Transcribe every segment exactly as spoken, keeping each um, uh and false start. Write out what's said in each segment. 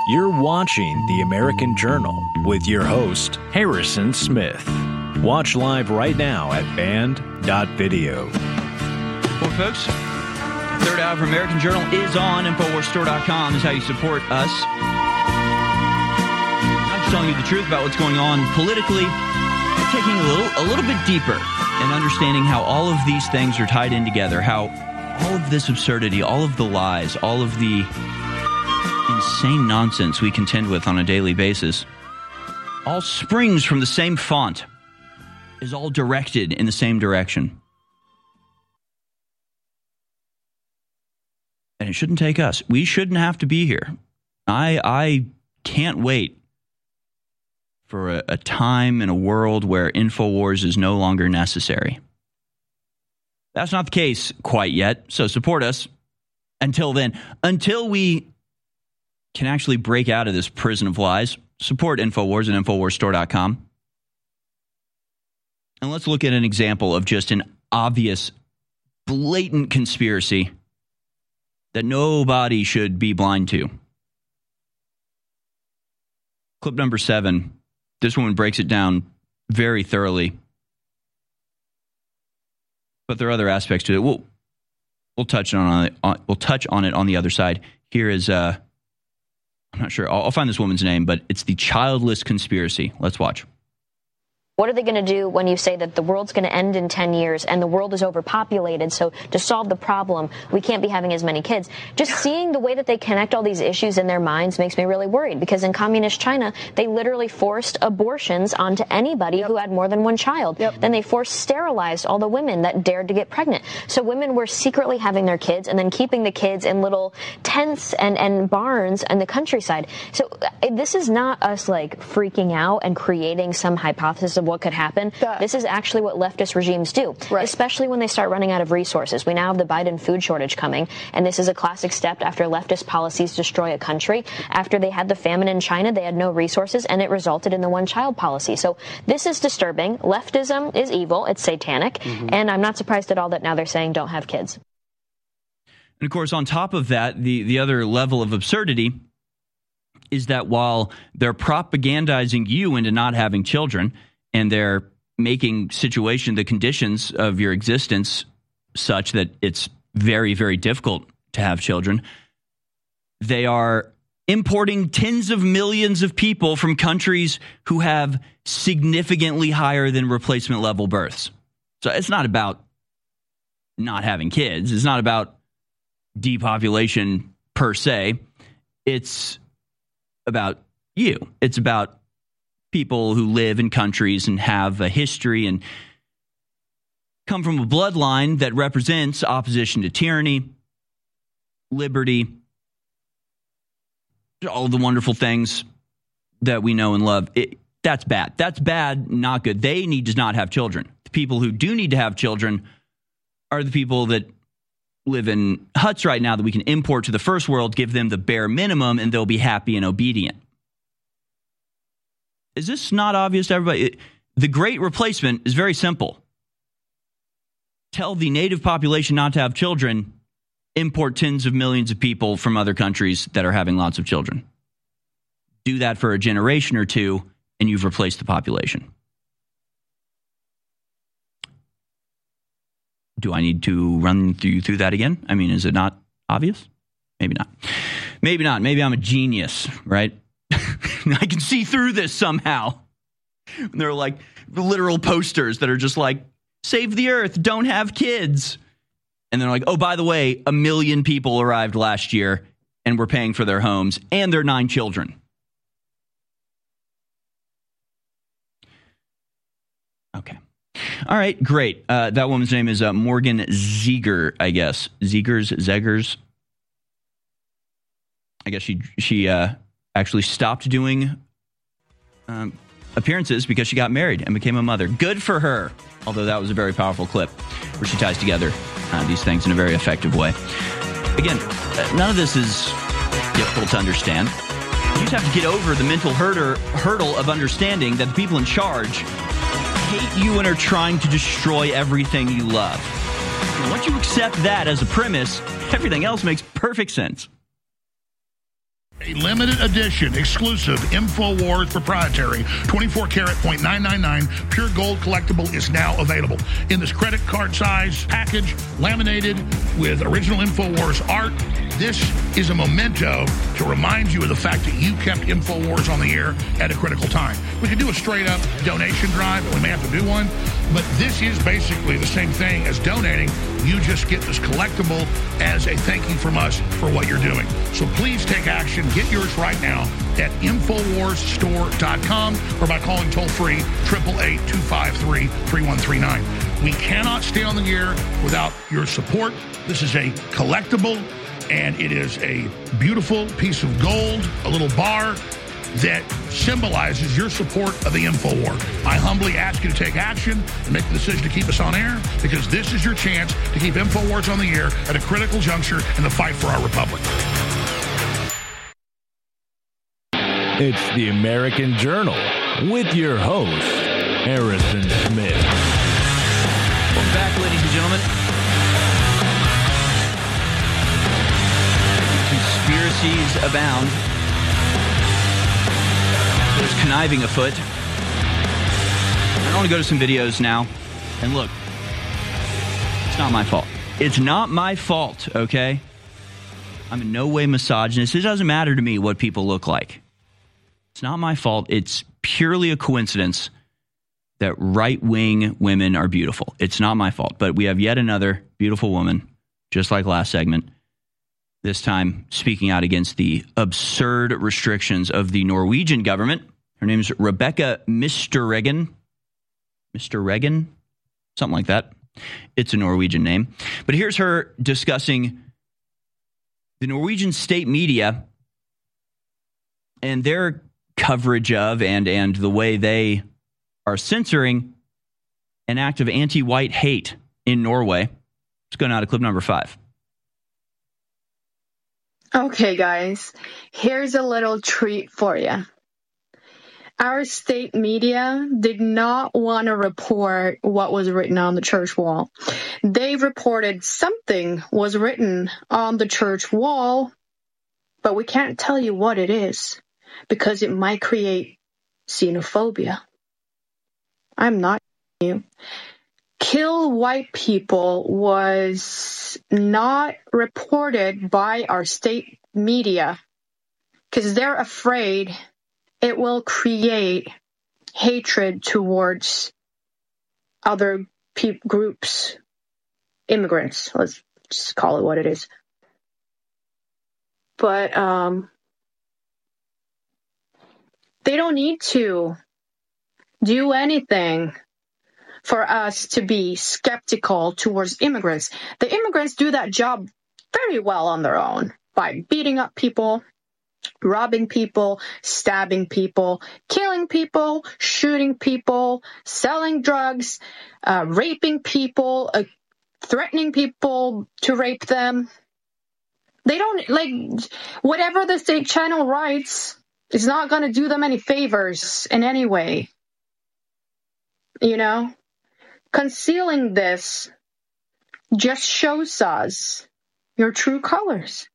You're watching The American Journal with your host, Harrison Smith. Watch live right now at band dot video. Well, folks, third hour of American Journal is on. Infowars Store dot com is how you support us. I'm just telling you the truth about what's going on politically, but taking a little, a little bit deeper and understanding how all of these things are tied in together, how all of this absurdity, all of the lies, all of the insane nonsense we contend with on a daily basis all springs from the same font, is all directed in the same direction. And it shouldn't take us. We shouldn't have to be here. I I can't wait for a, a time in a world where InfoWars is no longer necessary. That's not the case quite yet, so support us until then. Until we can actually break out of this prison of lies, support InfoWars at Infowars Store dot com. And let's look at an example of just an obvious, blatant conspiracy that nobody should be blind to. Clip number seven. This woman breaks it down very thoroughly. But there are other aspects to it. We'll we'll touch on it. On, we'll touch on it on the other side. Here is uh, I'm not sure. I'll, I'll find this woman's name, but it's the childless conspiracy. Let's watch. What are they going to do when you say that the world's going to end in ten years and the world is overpopulated? So to solve the problem, we can't be having as many kids. Just seeing the way that they connect all these issues in their minds makes me really worried, because in communist China, they literally forced abortions onto anybody yep. who had more than one child. Yep. Then they forced sterilized all the women that dared to get pregnant. So women were secretly having their kids and then keeping the kids in little tents and, and barns in the countryside. So this is not us like freaking out and creating some hypothesis of what could happen. Duh. This is actually what leftist regimes do, right. especially when they start running out of resources. We now have the Biden food shortage coming, and this is a classic step after leftist policies destroy a country. After they had the famine in China, they had no resources, and it resulted in the one-child policy. So this is disturbing. Leftism is evil. It's satanic, mm-hmm. and I'm not surprised at all that now they're saying don't have kids. And, of course, on top of that, the, the other level of absurdity is that while they're propagandizing you into not having children, and they're making situation, the conditions of your existence such that it's very, very difficult to have children, they are importing tens of millions of people from countries who have significantly higher than replacement level births. So it's not about not having kids. It's not about depopulation per se. It's about you. It's about people who live in countries and have a history and come from a bloodline that represents opposition to tyranny, liberty, all of the wonderful things that we know and love. It, that's bad. That's bad, not good. They need to not have children. The people who do need to have children are the people that live in huts right now that we can import to the first world, give them the bare minimum, and they'll be happy and obedient. Is this not obvious to everybody? The Great Replacement is very simple. Tell the native population not to have children, import tens of millions of people from other countries that are having lots of children. Do that for a generation or two, and you've replaced the population. Do I need to run through, through that again? I mean, is it not obvious? Maybe not. Maybe not. Maybe I'm a genius, right? I can see through this somehow. And they're like literal posters that are just like, save the earth, don't have kids. And they're like, oh, by the way, a million people arrived last year and we're paying for their homes and their nine children. Okay. All right, great. Uh, that woman's name is uh, Morgan Zeger, I guess. Zegers, Zegers. I guess she, she, uh, actually stopped doing um, appearances because she got married and became a mother. Good for her. Although that was a very powerful clip where she ties together uh, these things in a very effective way. Again, uh, none of this is difficult to understand. You just have to get over the mental hurdle, hurdle of understanding that the people in charge hate you and are trying to destroy everything you love. And once you accept that as a premise, everything else makes perfect sense. A limited edition, exclusive InfoWars proprietary twenty-four karat point nine nine nine pure gold collectible is now available in this credit card size package, laminated with original InfoWars art. This is a memento to remind you of the fact that you kept InfoWars on the air at a critical time. We could do a straight-up donation drive, but we may have to do one. But this is basically the same thing as donating. You just get this collectible as a thank you from us for what you're doing. So please take action. Get yours right now at infowars store dot com or by calling toll-free eight eight eight, two five three, three one three nine. We cannot stay on the air without your support. This is a collectible, and it is a beautiful piece of gold, a little bar that symbolizes your support of the InfoWar. I humbly ask you to take action and make the decision to keep us on air, because this is your chance to keep InfoWars on the air at a critical juncture in the fight for our republic. It's the American Journal with your host, Harrison Smith. Welcome back, ladies and gentlemen. Conspiracies abound. There's conniving afoot. I want to go to some videos now. And look, it's not my fault. It's not my fault, okay? I'm in no way misogynist. It doesn't matter to me what people look like. It's not my fault. It's purely a coincidence that right-wing women are beautiful. It's not my fault. But we have yet another beautiful woman, just like last segment, this time speaking out against the absurd restrictions of the Norwegian government. Her name is Rebecca Mister-Regan. Mister-Regan? Something like that. It's a Norwegian name. But here's her discussing the Norwegian state media and their coverage of and, and the way they are censoring an act of anti-white hate in Norway. Let's go now to clip number five. Okay, guys, here's a little treat for you. Our state media did not want to report what was written on the church wall. They reported something was written on the church wall, but we can't tell you what it is because it might create xenophobia. I'm not you. Kill white people was not reported by our state media because they're afraid it will create hatred towards other pe- groups, immigrants. Let's just call it what it is. But um, they don't need to do anything for us to be skeptical towards immigrants. The immigrants do that job very well on their own by beating up people, robbing people, stabbing people, killing people, shooting people, selling drugs, uh, raping people, uh, threatening people to rape them. They don't, like, whatever the state channel writes is not going to do them any favors in any way. You know? Concealing this just shows us your true colors.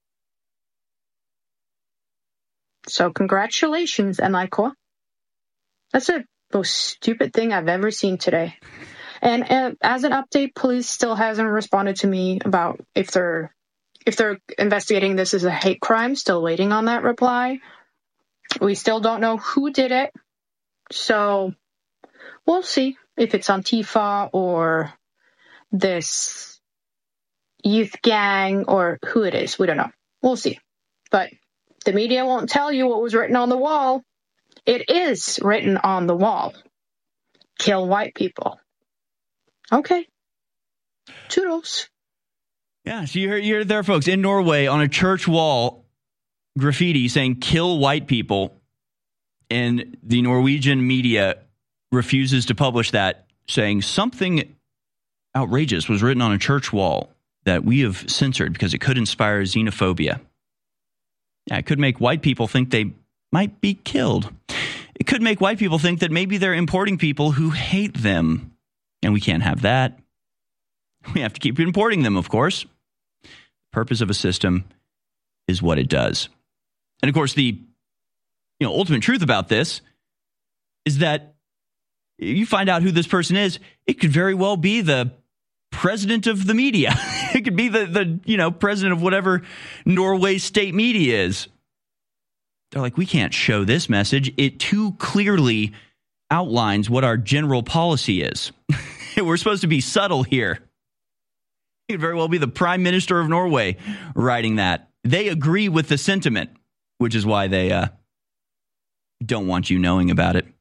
So congratulations, N I K. That's the most stupid thing I've ever seen today. And uh, as an update, police still hasn't responded to me about if they're if they're investigating this as a hate crime. Still waiting on that reply. We still don't know who did it. So we'll see if it's Antifa or this youth gang or who it is. We don't know. We'll see. But the media won't tell you what was written on the wall. It is written on the wall. Kill white people. Okay. Toodles. Yeah, so you heard, you heard there, folks. In Norway, on a church wall, graffiti saying kill white people. And the Norwegian media refuses to publish that, saying something outrageous was written on a church wall that we have censored because it could inspire xenophobia. Yeah, it could make white people think they might be killed. It could make white people think that maybe they're importing people who hate them. And we can't have that. We have to keep importing them, of course. The purpose of a system is what it does. And of course, the you know ultimate truth about this is that you find out who this person is, it could very well be the president of the media. It could be the, the you know president of whatever Norway state media is. They're like, we can't show this message. It too clearly outlines what our general policy is. We're supposed to be subtle here. It could very well be the prime minister of Norway writing that. They agree with the sentiment, which is why they uh, don't want you knowing about it.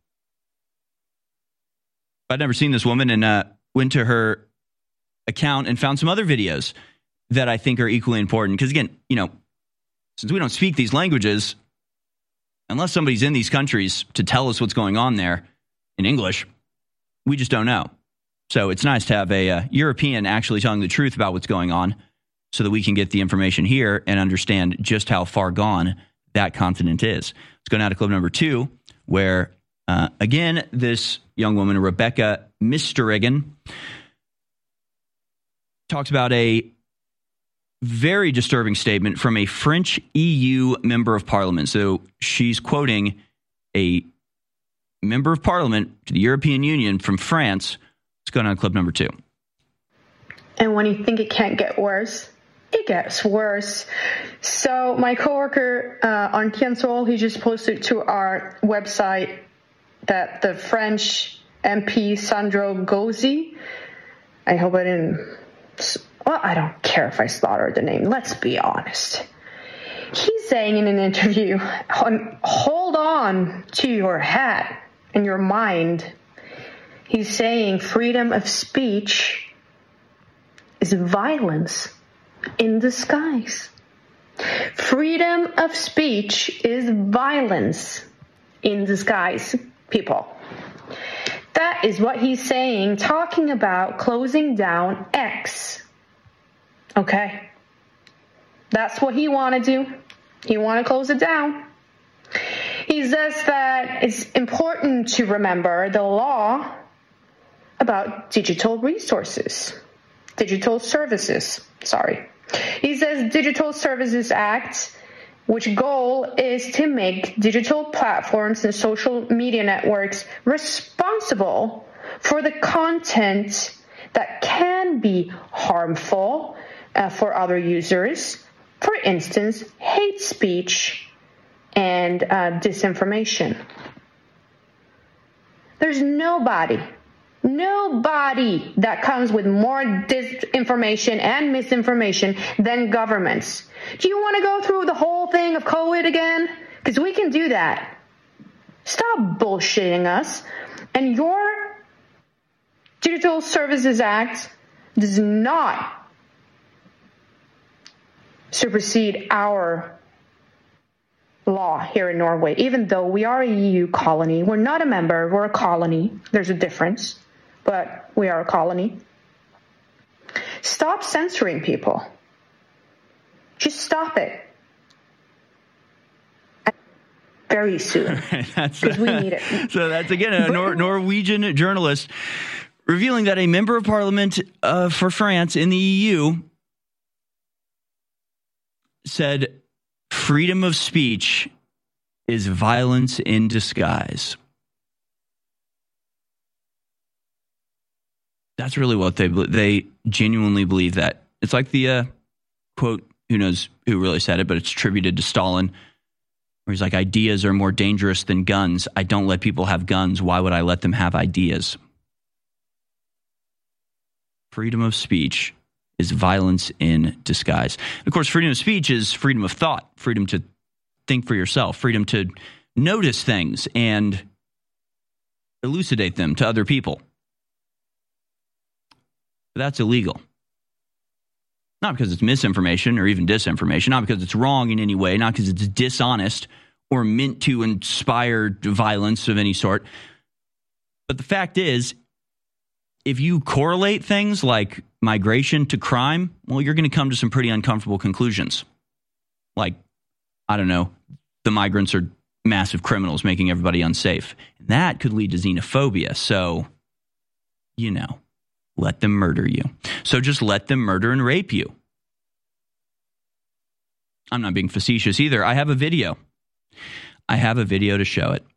I'd never seen this woman and uh, went to her account and found some other videos that I think are equally important. Because again, you know, since we don't speak these languages, unless somebody's in these countries to tell us what's going on there in English, we just don't know. So it's nice to have a uh, European actually telling the truth about what's going on so that we can get the information here and understand just how far gone that continent is. Let's go now to clip number two, where, uh, again, this young woman, Rebecca Misteregen, talks about a very disturbing statement from a French E U member of parliament. So she's quoting a member of parliament to the European Union from France. Let's go on to clip number two. And when you think it can't get worse, it gets worse. So my coworker uh, on Tiensol, he just posted to our website that the French M P Sandro Gozzi, I hope I didn't, well, I don't care if I slaughtered the name. Let's be honest. He's saying in an interview, hold on to your hat and your mind. He's saying freedom of speech is violence in disguise. Freedom of speech is violence in disguise, people. That is what he's saying, talking about closing down X. Okay? That's what he want to do. He want to close it down. He says that it's important to remember the law about digital resources, digital services, sorry. He says Digital Services Act, which goal is to make digital platforms and social media networks responsible for the content that can be harmful uh, for other users. For instance, hate speech and uh, disinformation. There's nobody, nobody that comes with more disinformation and misinformation than governments. Do you want to go through the whole thing of COVID again? Because we can do that. Stop bullshitting us. And your Digital Services Act does not supersede our law here in Norway, even though we are a E U colony. We're not a member, we're a colony. There's a difference, but we are a colony. Stop censoring people. Just stop it. Very soon. Because we need it. So that's, again, a Nor- Norwegian journalist revealing that a member of parliament uh, for France in the E U said freedom of speech is violence in disguise. That's really what they they genuinely believe that. It's like the uh, quote, who knows who really said it, but it's attributed to Stalin, where he's like, ideas are more dangerous than guns. I don't let people have guns. Why would I let them have ideas? Freedom of speech is violence in disguise. And of course, freedom of speech is freedom of thought, freedom to think for yourself, freedom to notice things and elucidate them to other people. But that's illegal. Not because it's misinformation or even disinformation, not because it's wrong in any way, not because it's dishonest or meant to inspire violence of any sort. But the fact is, if you correlate things like migration to crime, well, you're going to come to some pretty uncomfortable conclusions. Like, I don't know, the migrants are massive criminals making everybody unsafe. And that could lead to xenophobia. So, you know, let them murder you. So just let them murder and rape you. I'm not being facetious either. I have a video I have a video to show it.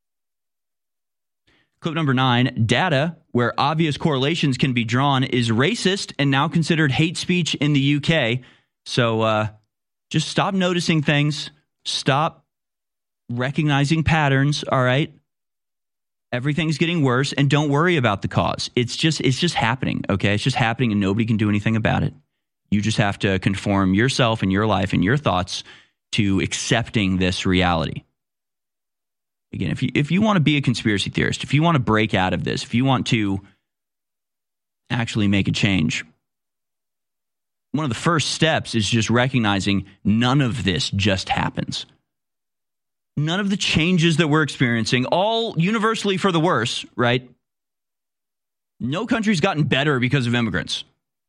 Clip number nine, data where obvious correlations can be drawn is racist and now considered hate speech in the U K. So uh, just stop noticing things. Stop recognizing patterns, all right? Everything's getting worse, and don't worry about the cause. It's just it's just happening, okay? It's just happening, and nobody can do anything about it. You just have to conform yourself and your life and your thoughts to accepting this reality. Again, if you if you want to be a conspiracy theorist, if you want to break out of this, if you want to actually make a change, one of the first steps is just recognizing none of this just happens. None of the changes that we're experiencing, all universally for the worse, right? No country's gotten better because of immigrants.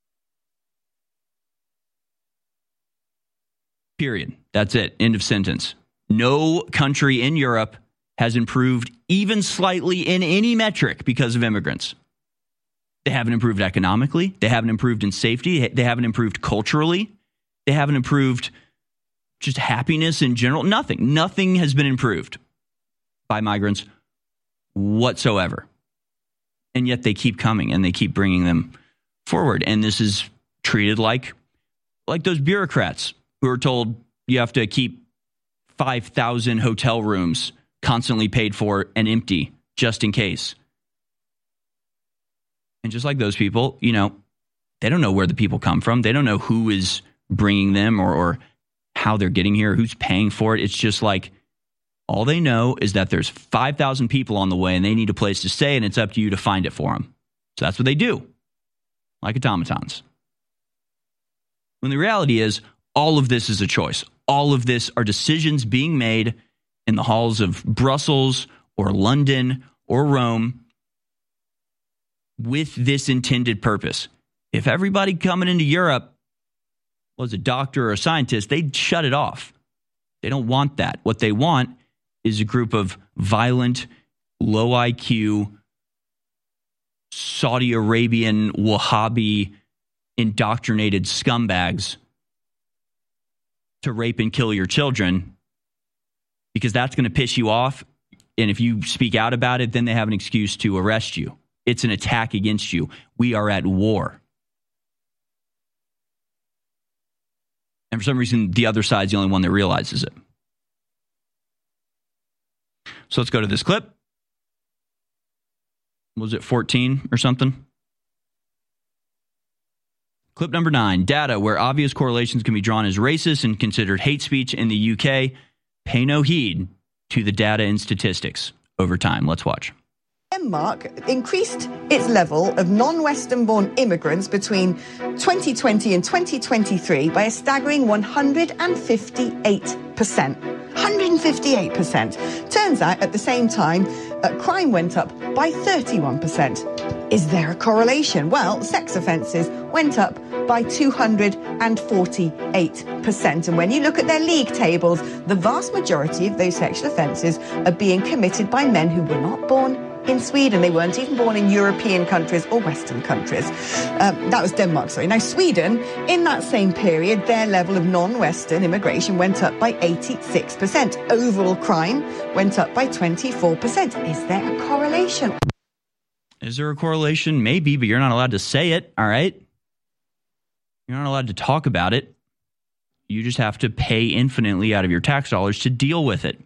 Period. That's it. End of sentence. No country in Europe has improved even slightly in any metric because of immigrants. They haven't improved economically. They haven't improved in safety. They haven't improved culturally. They haven't improved just happiness in general. Nothing. Nothing has been improved by migrants whatsoever. And yet they keep coming and they keep bringing them forward. And this is treated like, like those bureaucrats who are told you have to keep five thousand hotel rooms constantly paid for and empty just in case. And just like those people, you know, they don't know where the people come from. They don't know who is bringing them or, or how they're getting here, who's paying for it. It's just like all they know is that there's five thousand people on the way and they need a place to stay, and it's up to you to find it for them. So that's what they do, like automatons. When the reality is, all of this is a choice. All of this are decisions being made in the halls of Brussels or London or Rome with this intended purpose. If everybody coming into Europe was a doctor or a scientist, they'd shut it off. They don't want that. What they want is a group of violent, low I Q, Saudi Arabian, Wahhabi, indoctrinated scumbags to rape and kill your children, because that's going to piss you off. And if you speak out about it, then they have an excuse to arrest you. It's an attack against you. We are at war. And for some reason, the other side's the only one that realizes it. So let's go to this clip. Was it fourteen or something? Clip number nine, data where obvious correlations can be drawn as racist and considered hate speech in the U K. Pay no heed to the data and statistics over time. Let's watch. Denmark increased its level of non-Western-born immigrants between twenty twenty and twenty twenty-three by a staggering one hundred fifty-eight percent. one hundred fifty-eight percent. Turns out, at the same time, uh, crime went up by thirty-one percent. Is there a correlation? Well, sex offences went up by two hundred forty-eight percent. And when you look at their league tables, the vast majority of those sexual offences are being committed by men who were not born in Sweden. They weren't even born in European countries or Western countries. Um, that was Denmark, sorry. Now, Sweden, in that same period, their level of non-Western immigration went up by eighty-six percent. Overall crime went up by twenty-four percent. Is there a correlation? Is there a correlation? Maybe, but you're not allowed to say it, all right? You're not allowed to talk about it. You just have to pay infinitely out of your tax dollars to deal with it.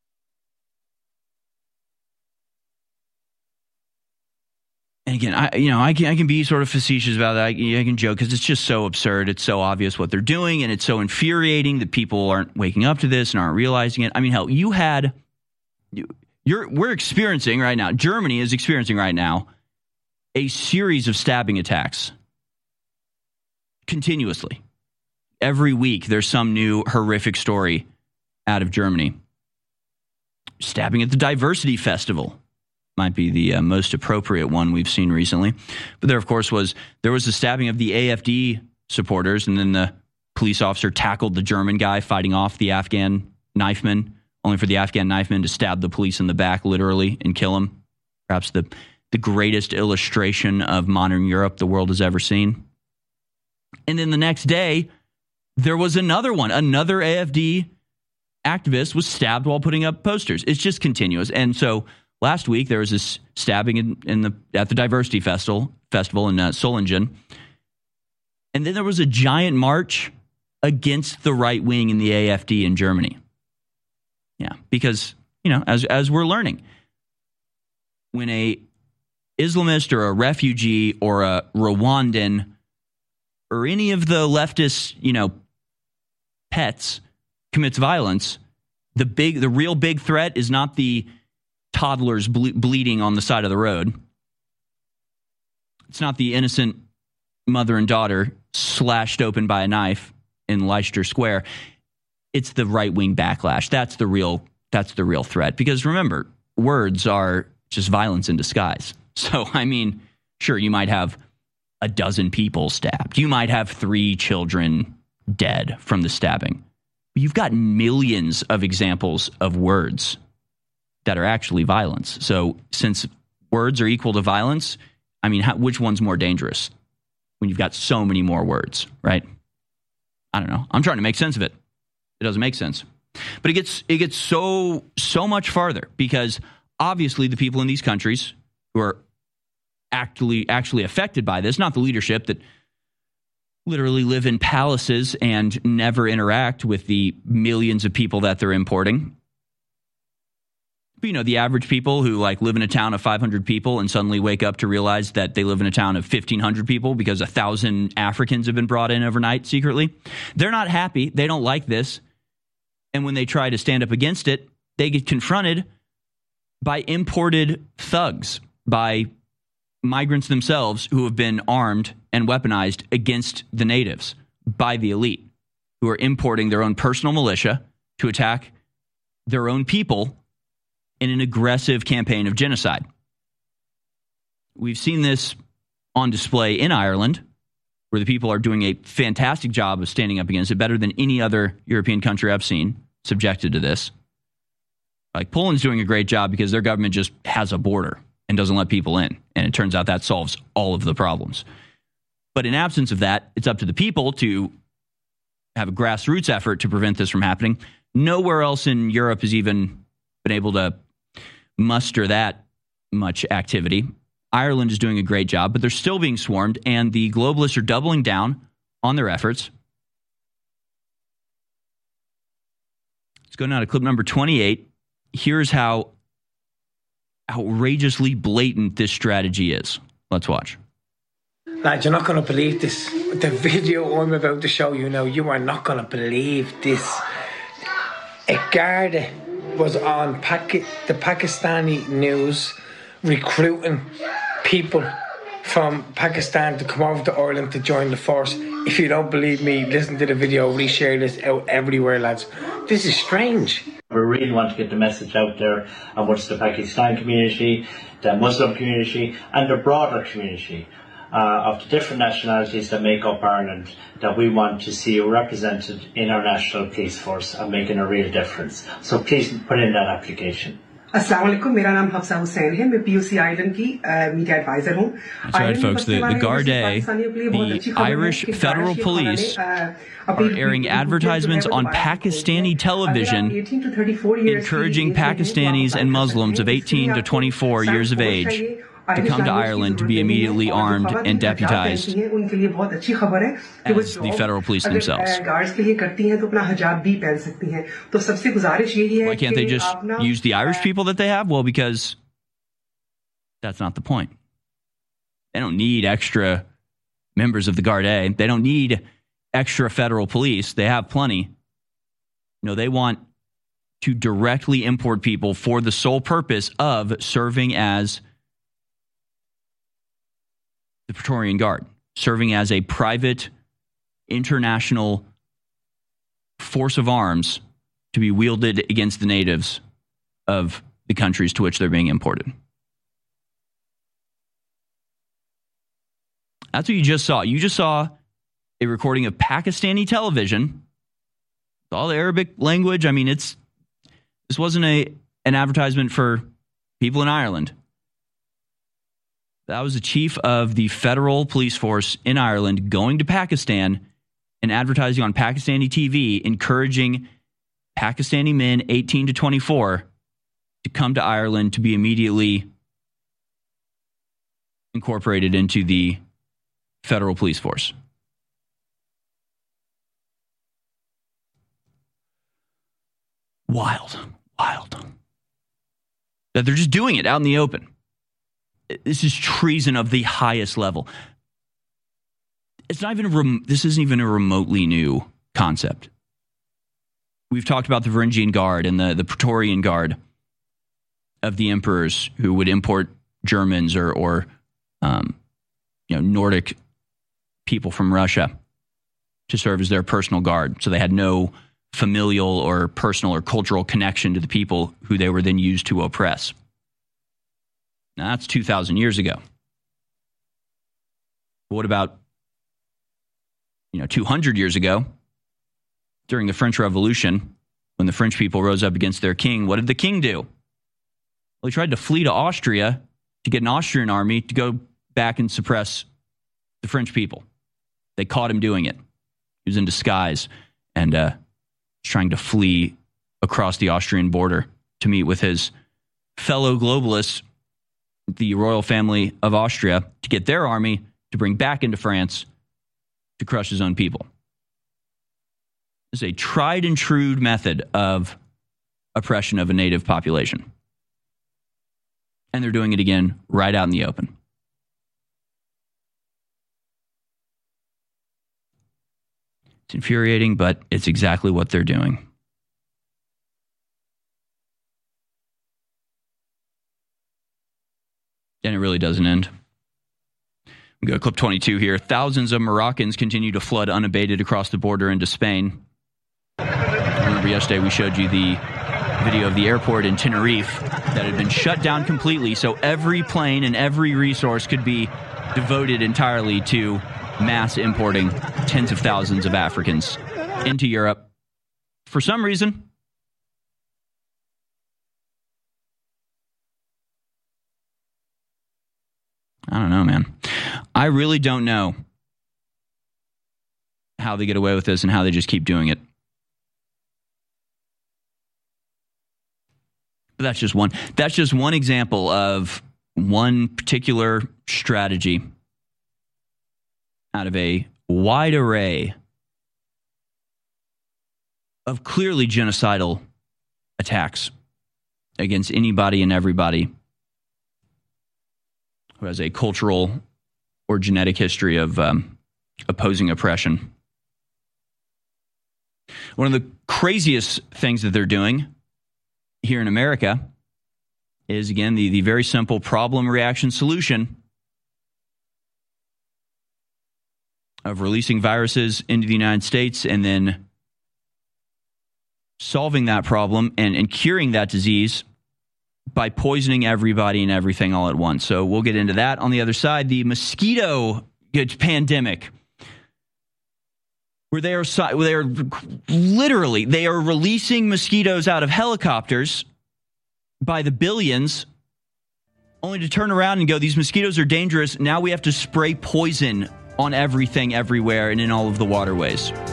And again, I you know I can I can be sort of facetious about that. I, I can joke because it's just so absurd. It's so obvious what they're doing, and it's so infuriating that people aren't waking up to this and aren't realizing it. I mean, hell, you had you, you're we're experiencing right now. Germany is experiencing right now a series of stabbing attacks continuously. Every week, there's some new horrific story out of Germany. Stabbing at the Diversity Festival might be the uh, most appropriate one we've seen recently. But there, of course, was there was the stabbing of the A F D supporters, and then the police officer tackled the German guy fighting off the Afghan knifeman, only for the Afghan knifeman to stab the police in the back, literally, and kill him. Perhaps the, the greatest illustration of modern Europe the world has ever seen. And then the next day, there was another one, another A F D activist was stabbed while putting up posters. It's just continuous. And so last week there was this stabbing in, in the at the Diversity Festival festival in uh, Solingen, and then there was a giant march against the right wing in the A F D in Germany. Yeah, because you know, as as we're learning, when a Islamist or a refugee or a Rwandan or any of the leftist, you know, pets commits violence, the big, the real big threat is not the toddlers ble- bleeding on the side of the road. It's not the innocent mother and daughter slashed open by a knife in Leicester Square. It's the right-wing backlash. That's the real, that's the real threat. Because remember, words are just violence in disguise. So, I mean, sure, you might have a dozen people stabbed. You might have three children dead from the stabbing. But you've got millions of examples of words that are actually violence. So since words are equal to violence, I mean, how, which one's more dangerous when you've got so many more words, right? I don't know. I'm trying to make sense of it. It doesn't make sense. But it gets it gets so, so much farther because obviously the people in these countries who are actually actually affected by this, not the leadership that literally live in palaces and never interact with the millions of people that they're importing. But, you know, the average people who like live in a town of five hundred people and suddenly wake up to realize that they live in a town of fifteen hundred people because a thousand Africans have been brought in overnight secretly. They're not happy. They don't like this. And when they try to stand up against it, they get confronted by imported thugs, by migrants themselves who have been armed and weaponized against the natives by the elite, who are importing their own personal militia to attack their own people in an aggressive campaign of genocide. We've seen this on display in Ireland, where the people are doing a fantastic job of standing up against it, better than any other European country I've seen subjected to this. Like Poland's doing a great job because their government just has a border and doesn't let people in. And it turns out that solves all of the problems. But in absence of that, it's up to the people to have a grassroots effort to prevent this from happening. Nowhere else in Europe has even been able to muster that much activity. Ireland is doing a great job, but they're still being swarmed, and the globalists are doubling down on their efforts. Let's go now to clip number twenty-eight. Here's how outrageously blatant this strategy is. Let's watch. Lad, you're not going to believe this. The video I'm about to show you now, you are not going to believe this. A Garda was on Paki- the Pakistani news recruiting people from Pakistan to come over to Ireland to join the force. If you don't believe me, listen to the video, reshare this out everywhere, lads. This is strange. We really want to get the message out there amongst the Pakistan community, the Muslim community, and the broader community uh, of the different nationalities that make up Ireland, that we want to see represented in our national police force and making a real difference. So please put in that application. Assalamualaikum, मेरा नाम हफ्सा हुसैन है, मैं P O C Ireland की media adviser हूँ. That's right, folks. The, the Gardaí, the Irish Federal Police, are airing advertisements on Pakistani television encouraging Pakistanis and Muslims of eighteen to twenty-four years of age to come to Ireland to be immediately armed and deputized as the federal police themselves. Why can't they just use the Irish people that they have? Well, because that's not the point. They don't need extra members of the Gardaí. They don't need extra federal police. They have plenty. No, they want to directly import people for the sole purpose of serving as the Praetorian Guard, serving as a private international force of arms to be wielded against the natives of the countries to which they're being imported. That's what you just saw. You just saw a recording of Pakistani television, all the Arabic language. I mean, it's this wasn't a an advertisement for people in Ireland. That was the chief of the federal police force in Ireland going to Pakistan and advertising on Pakistani T V, encouraging Pakistani men eighteen to twenty-four to come to Ireland to be immediately incorporated into the federal police force. Wild, wild. That they're just doing it out in the open. This is treason of the highest level. It's not even a rem- this isn't even a remotely new concept. We've talked about the Varangian Guard and the, the Praetorian Guard of the emperors who would import Germans or, or um, you know, Nordic people from Russia to serve as their personal guard. So they had no familial or personal or cultural connection to the people who they were then used to oppress. Now, that's two thousand years ago. But what about, you know, two hundred years ago, during the French Revolution, when the French people rose up against their king? What did the king do? Well, he tried to flee to Austria to get an Austrian army to go back and suppress the French people. They caught him doing it. He was in disguise and uh, trying to flee across the Austrian border to meet with his fellow globalists, the royal family of Austria, to get their army to bring back into France to crush his own people. This is a tried and true method of oppression of a native population. And they're doing it again right out in the open. It's infuriating, but it's exactly what they're doing. And it really doesn't end. We go to clip twenty-two here. Thousands of Moroccans continue to flood unabated across the border into Spain. Remember yesterday we showed you the video of the airport in Tenerife that had been shut down completely, so every plane and every resource could be devoted entirely to mass importing tens of thousands of Africans into Europe for some reason. I don't know, man. I really don't know how they get away with this and how they just keep doing it. But that's just one. That's just one example of one particular strategy out of a wide array of clearly genocidal attacks against anybody and everybody who has a cultural or genetic history of um, opposing oppression. One of the craziest things that they're doing here in America is, again, the, the very simple problem, reaction, solution of releasing viruses into the United States and then solving that problem and, and curing that disease by poisoning everybody and everything all at once. So we'll get into that. On the other side, the mosquito pandemic, where they are, where they are literally, they are releasing mosquitoes out of helicopters by the billions, only to turn around and go, these mosquitoes are dangerous. Now we have to spray poison on everything, everywhere, and in all of the waterways. Poison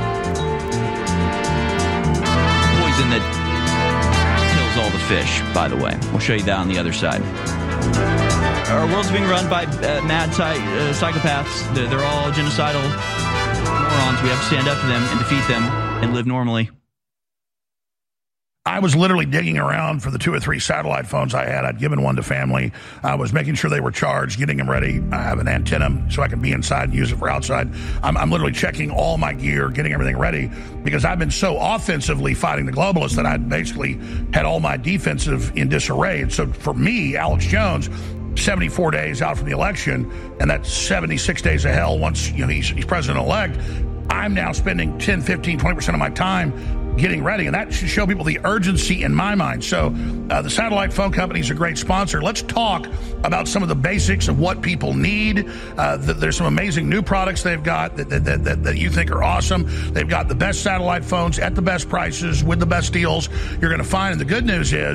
that all the fish, by the way. We'll show you that on the other side. Our world's being run by uh, mad psych- uh, psychopaths. They're, they're all genocidal morons. We have to stand up to them and defeat them and live normally. I was literally digging around for the two or three satellite phones I had. I'd given one to family. I was making sure they were charged, getting them ready. I have an antenna so I can be inside and use it for outside. I'm, I'm literally checking all my gear, getting everything ready, because I've been so offensively fighting the globalists that I basically had all my defensive in disarray. And so for me, Alex Jones, seventy-four days out from the election, and that's seventy-six days of hell once you know he's, he's president-elect, I'm now spending ten, fifteen, twenty percent of my time getting ready, and that should show people the urgency in my mind. So uh, the satellite phone company is a great sponsor. Let's talk about some of the basics of what people need. Uh, th- there's some amazing new products they've got that, that, that, that you think are awesome. They've got the best satellite phones at the best prices with the best deals you're going to find. And the good news is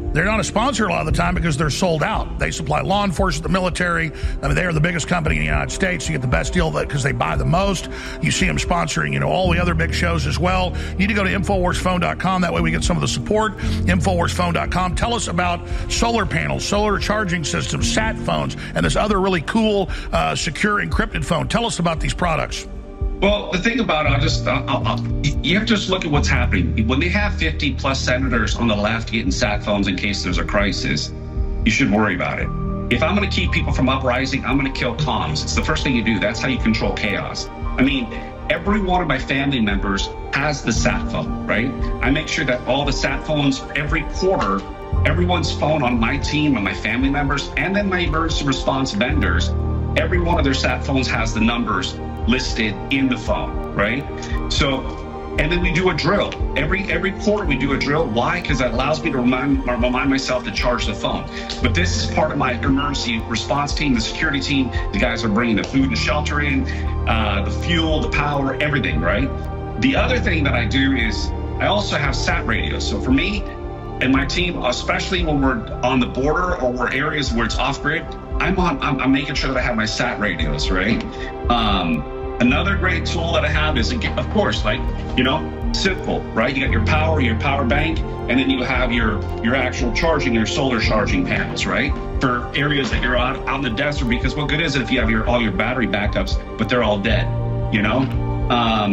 They're not a sponsor a lot of the time because they're sold out. They supply law enforcement, the military. I mean, they are the biggest company in the United States. You get the best deal because they buy the most. You see them sponsoring, you know, all the other big shows as well. You need to go to Infowars Phone dot com. That way we get some of the support. Infowars Phone dot com. Tell us about solar panels, solar charging systems, sat phones, and this other really cool, uh, secure, encrypted phone. Tell us about these products. Well, the thing about it, I'll just, I'll, I'll, you have to just look at what's happening. When they have fifty plus senators on the left getting sat phones in case there's a crisis, you should worry about it. If I'm going to keep people from uprising, I'm going to kill comms. It's the first thing you do. That's how you control chaos. I mean, every one of my family members has the sat phone, right? I make sure that all the sat phones every quarter, everyone's phone on my team and my family members, and then my emergency response vendors, every one of their sat phones has the numbers listed in the phone, right? So, and then we do a drill. Every every quarter we do a drill. Why? Because that allows me to remind, remind myself to charge the phone. But this is part of my emergency response team, the security team. The guys are bringing the food and shelter in, uh, the fuel, the power, everything, right? The other thing that I do is I also have sat radios. So for me and my team, especially when we're on the border or we're areas where it's off-grid, I'm on. I'm, I'm making sure that I have my sat radios, right? Um, Another great tool that I have is, of course, like, you know, simple, right? You got your power, your power bank, and then you have your your actual charging, your solar charging panels, right? For areas that you're out, out in the desert, because what good is it if you have your all your battery backups, but they're all dead, you know? Um,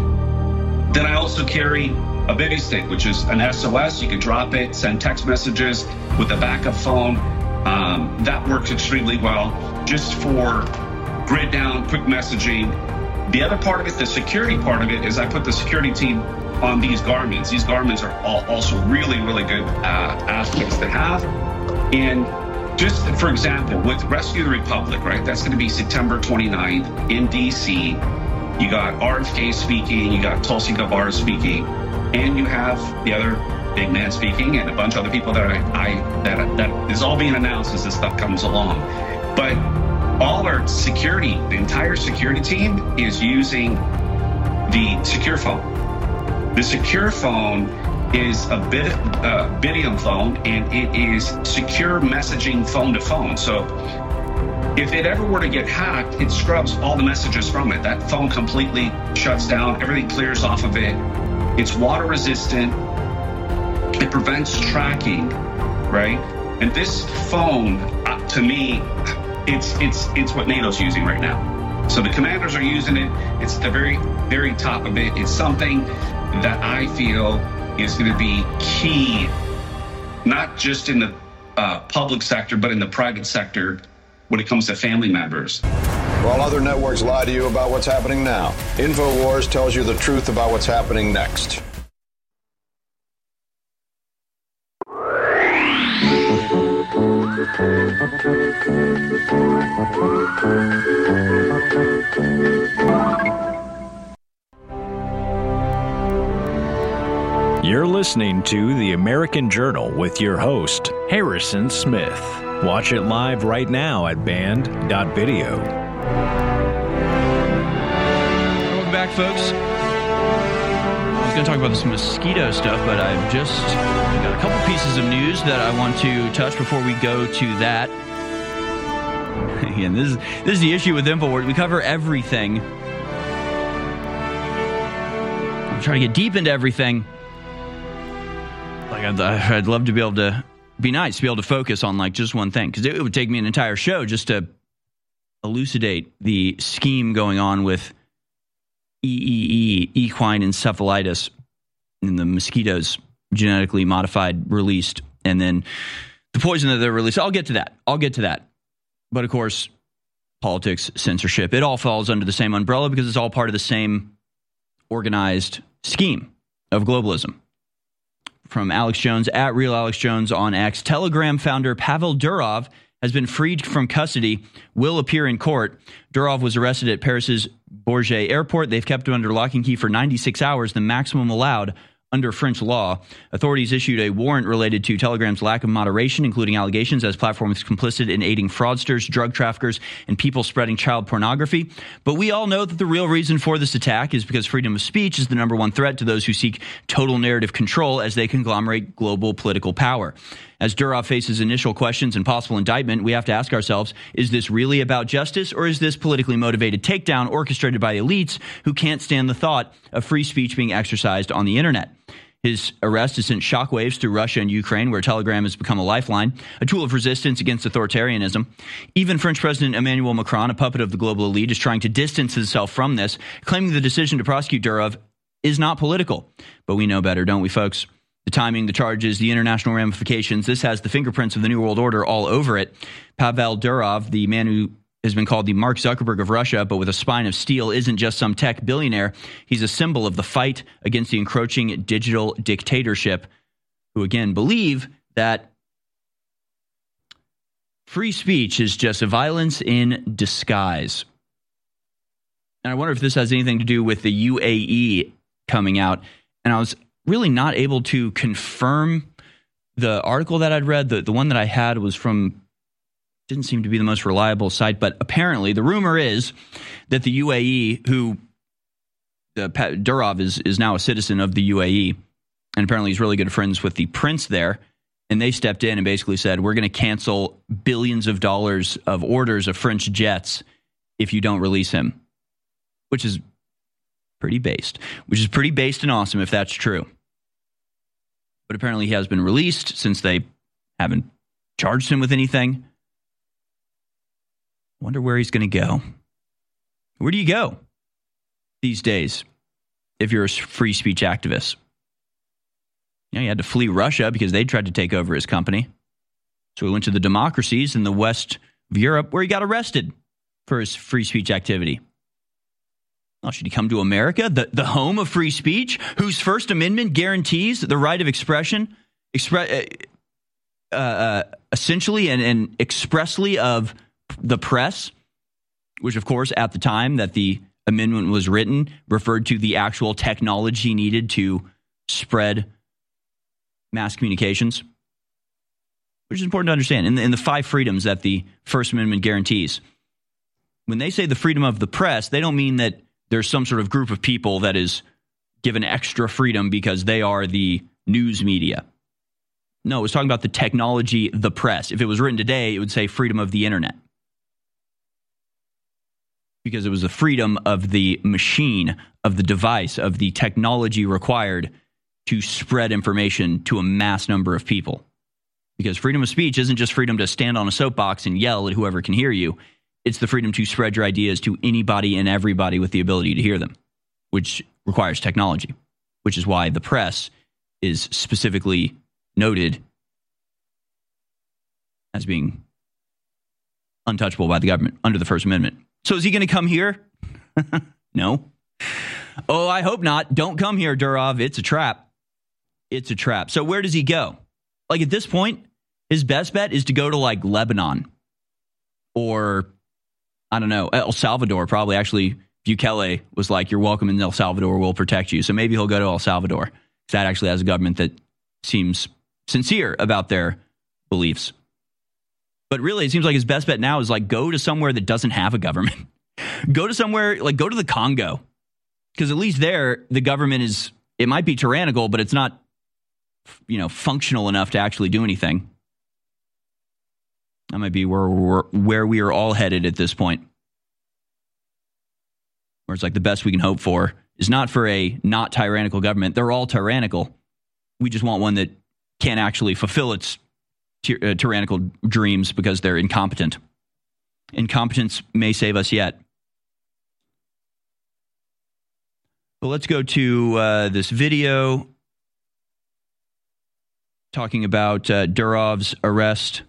then I also carry a Bivy stick, which is an S O S. You can drop it, send text messages with a backup phone. Um, that works extremely well just for grid down, quick messaging. The other part of it, the security part of it, is I put the security team on these Garmins. These Garmins are all also really, really good uh, aspects to have. And just for example, with Rescue the Republic, right? That's going to be September twenty-ninth in D C. You got R F K speaking, you got Tulsi Gabbard speaking, and you have the other big man speaking, and a bunch of other people that I, I that that is all being announced as this stuff comes along. But all our security, the entire security team is using the secure phone. The secure phone is a bit uh, Bidium phone, and it is secure messaging phone to phone. So if it ever were to get hacked, it scrubs all the messages from it. That phone completely shuts down. Everything clears off of it. It's water resistant. It prevents tracking, right? And this phone, uh, to me, It's it's it's what NATO's using right now. So the commanders are using it. It's at the very, very top of it. It's something that I feel is going to be key, not just in the uh, public sector, but in the private sector when it comes to family members. While other networks lie to you about what's happening now, InfoWars tells you the truth about what's happening next. You're listening to The American Journal with your host, Harrison Smith. Watch it live right now at band dot video. Welcome back, folks. I was going to talk about this mosquito stuff, but I've just got a couple pieces of news that I want to touch before we go to that. Again, this is this is the issue with InfoWars. We cover everything. I'm trying to get deep into everything. Like I'd, I'd love to be able to be nice, to be able to focus on like just one thing, because it, it would take me an entire show just to elucidate the scheme going on with E E E, equine encephalitis, and the mosquitoes genetically modified, released, and then the poison that they're released. I'll get to that. I'll get to that. But of course, politics, censorship, it all falls under the same umbrella because it's all part of the same organized scheme of globalism. From Alex Jones, at Real Alex Jones on X, Telegram founder Pavel Durov has been freed from custody, will appear in court. Durov was arrested at Paris's Bourget Airport. They've kept him under lock and key for ninety-six hours, the maximum allowed under French law. Authorities issued a warrant related to Telegram's lack of moderation, including allegations as platform is complicit in aiding fraudsters, drug traffickers, and people spreading child pornography. But we all know that the real reason for this attack is because freedom of speech is the number one threat to those who seek total narrative control as they conglomerate global political power. As Durov faces initial questions and possible indictment, we have to ask ourselves, is this really about justice, or is this politically motivated takedown orchestrated by elites who can't stand the thought of free speech being exercised on the internet? His arrest has sent shockwaves through Russia and Ukraine, where Telegram has become a lifeline, a tool of resistance against authoritarianism. Even French President Emmanuel Macron, a puppet of the global elite, is trying to distance himself from this, claiming the decision to prosecute Durov is not political. But we know better, don't we, folks? The timing, the charges, the international ramifications, this has the fingerprints of the New World Order all over it. Pavel Durov, the man who has been called the Mark Zuckerberg of Russia, but with a spine of steel, isn't just some tech billionaire. He's a symbol of the fight against the encroaching digital dictatorship, who again believe that free speech is just violence in disguise. And I wonder if this has anything to do with the U A E coming out. And I was really not able to confirm the article that I'd read. The, the one that I had was from, didn't seem to be the most reliable site, but apparently the rumor is that the U A E, who uh, Durov is, is now a citizen of the U A E, and apparently he's really good friends with the prince there, and they stepped in and basically said, we're going to cancel billions of dollars of orders of French jets if you don't release him, which is pretty based, which is pretty based and awesome if that's true. But apparently he has been released since they haven't charged him with anything. Wonder where he's going to go. Where do you go these days if you're a free speech activist? You know, he had to flee Russia because they tried to take over his company. So he went to the democracies in the west of Europe where he got arrested for his free speech activity. Well, should he come to America, the, the home of free speech, whose First Amendment guarantees the right of expression, expre- uh, uh, essentially and, and expressly of the press, which, of course, at the time that the amendment was written, referred to the actual technology needed to spread mass communications, which is important to understand. In the, in the five freedoms that the First Amendment guarantees, when they say the freedom of the press, they don't mean that there's some sort of group of people that is given extra freedom because they are the news media. No, it was talking about the technology, the press. If it was written today, it would say freedom of the internet, because it was the freedom of the machine, of the device, of the technology required to spread information to a mass number of people. Because freedom of speech isn't just freedom to stand on a soapbox and yell at whoever can hear you. It's the freedom to spread your ideas to anybody and everybody with the ability to hear them, which requires technology, which is why the press is specifically noted as being untouchable by the government under the First Amendment. So is he going to come here? No. Oh, I hope not. Don't come here, Durov. It's a trap. It's a trap. So where does he go? Like at this point, his best bet is to go to like Lebanon or, I don't know, El Salvador. Probably actually Bukele was like, you're welcome in El Salvador. We'll protect you. So maybe he'll go to El Salvador. That actually has a government that seems sincere about their beliefs. But really, it seems like his best bet now is like go to somewhere that doesn't have a government. Go to somewhere like go to the Congo, because at least there the government is, it might be tyrannical, but it's not, you know, functional enough to actually do anything. That might be where we're, where we are all headed at this point. Where it's like the best we can hope for is not for a not tyrannical government. They're all tyrannical. We just want one that can't actually fulfill its ty- uh, tyrannical dreams because they're incompetent. Incompetence may save us yet. But let's go to uh, this video talking about uh, Durov's arrest.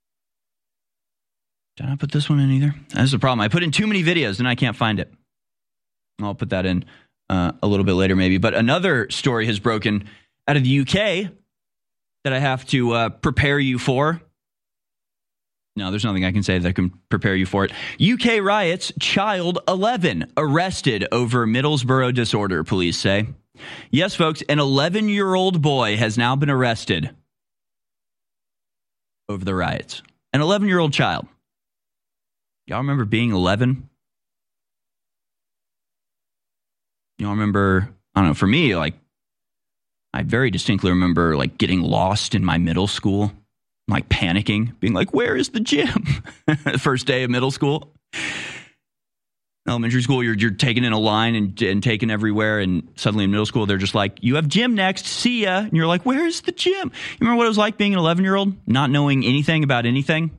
Did I put this one in either? That's the problem. I put in too many videos and I can't find it. I'll put that in uh, a little bit later maybe. But another story has broken out of the U K that I have to uh, prepare you for. No, there's nothing I can say that can prepare you for it. U K riots, child eleven arrested over Middlesbrough disorder, police say. Yes, folks, an eleven-year-old boy has now been arrested over the riots. An eleven-year-old child. Y'all remember being eleven? Y'all remember, I don't know, for me, like, I very distinctly remember, like, getting lost in my middle school. like panicking, being like, where is the gym? First day of middle school. Elementary school, you're you're taken in a line and, and taken everywhere, and suddenly in middle school, they're just like, you have gym next, see ya. And you're like, where's the gym? You remember what it was like being an eleven-year-old, not knowing anything about anything?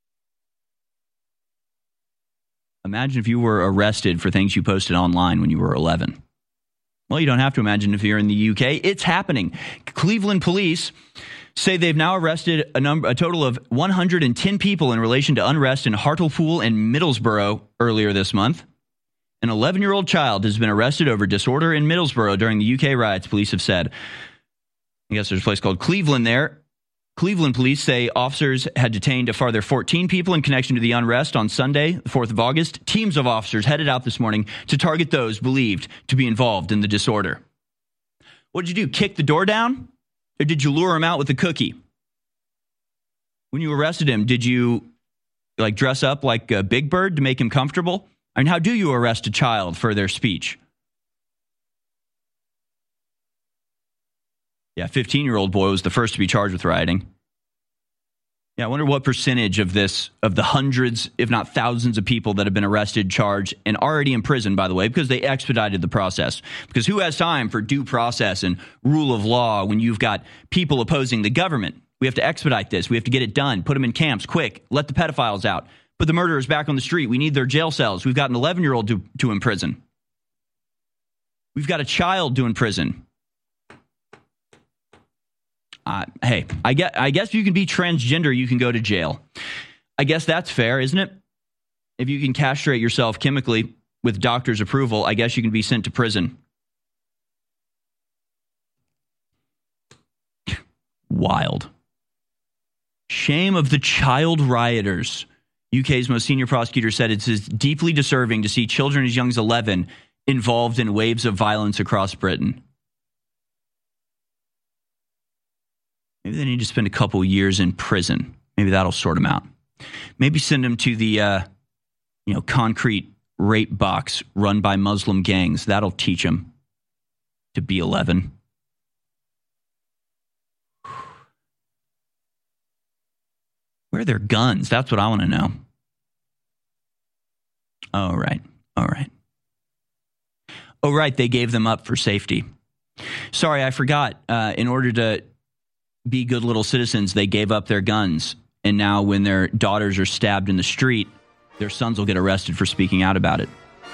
Imagine if you were arrested for things you posted online when you were eleven. Well, you don't have to imagine if you're in the U K. It's happening. Cleveland police say they've now arrested a number, a total of one hundred ten people in relation to unrest in Hartlepool and Middlesbrough earlier this month. An eleven-year-old child has been arrested over disorder in Middlesbrough during the U K riots, police have said. I guess there's a place called Cleveland there. Cleveland police say officers had detained a further fourteen people in connection to the unrest on Sunday, the fourth of August. Teams of officers headed out this morning to target those believed to be involved in the disorder. What did you do? Kick the door down? Or did you lure him out with a cookie? When you arrested him, did you like dress up like a Big Bird to make him comfortable? I mean, how do you arrest a child for their speech? Yeah, fifteen-year-old boy was the first to be charged with rioting. Yeah, I wonder what percentage of this, of the hundreds, if not thousands of people that have been arrested, charged, and already in prison, by the way, because they expedited the process. Because who has time for due process and rule of law when you've got people opposing the government? We have to expedite this. We have to get it done. Put them in camps, quick. Let the pedophiles out. Put the murderers back on the street. We need their jail cells. We've got an eleven-year-old to, to imprison. We've got a child to imprison. Uh, hey, I guess, I guess if you can be transgender, you can go to jail. I guess that's fair, isn't it? If you can castrate yourself chemically with doctor's approval, I guess you can be sent to prison. Wild. Shame of the child rioters. U K's most senior prosecutor said it's deeply disturbing to see children as young as eleven involved in waves of violence across Britain. Maybe they need to spend a couple years in prison. Maybe that'll sort them out. Maybe send them to the, uh, you know, concrete rape box run by Muslim gangs. That'll teach them to be eleven. Where are their guns? That's what I want to know. Oh, right. All right. Oh, right. They gave them up for safety. Sorry, I forgot. Uh, in order to be good little citizens, they gave up their guns. And now when their daughters are stabbed in the street, their sons will get arrested for speaking out about it.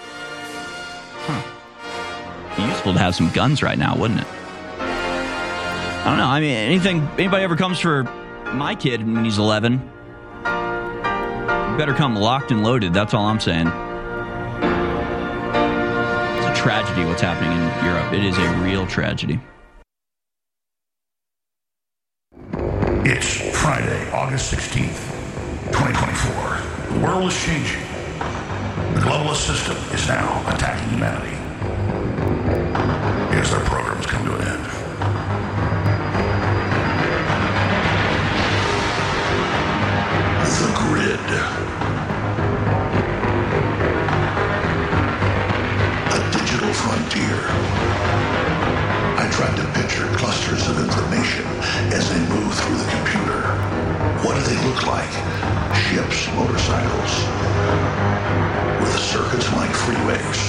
Huh. It'd be useful to have some guns right now, wouldn't it? I don't know. I mean, anything, anybody ever comes for my kid when he's eleven, you better come locked and loaded. That's all I'm saying. It's a tragedy what's happening in Europe. It is a real tragedy. It's Friday, August sixteenth, twenty twenty-four. The world is changing. The globalist system is now attacking humanity. As their programs come to an end. The grid. A digital frontier. I tried to picture clusters of information as they move through the computer. What do they look like? Ships, motorcycles, with circuits like freeways.